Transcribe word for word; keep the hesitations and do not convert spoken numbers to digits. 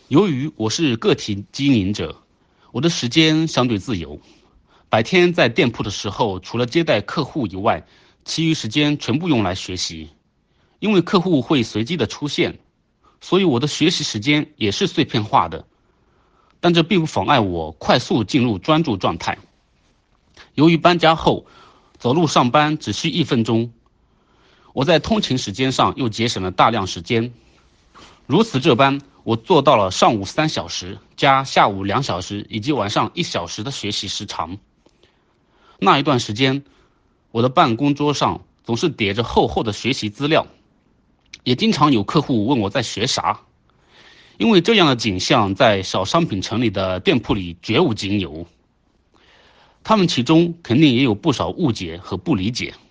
由于我是个体经营者，我的时间相对自由。白天在店铺的时候，除了接待客户以外，其余时间全部用来学习。因为客户会随机的出现，所以我的学习时间也是碎片化的。但这并不妨碍我快速进入专注状态。由于搬家后，走路上班只需一分钟，我在通勤时间上又节省了大量时间。如此这般，我做到了上午三小时加下午两小时以及晚上一小时的学习时长。那一段时间，我的办公桌上总是叠着厚厚的学习资料，也经常有客户问我在学啥。因为这样的景象在小商品城里的店铺里绝无仅有，他们其中肯定也有不少误解和不理解。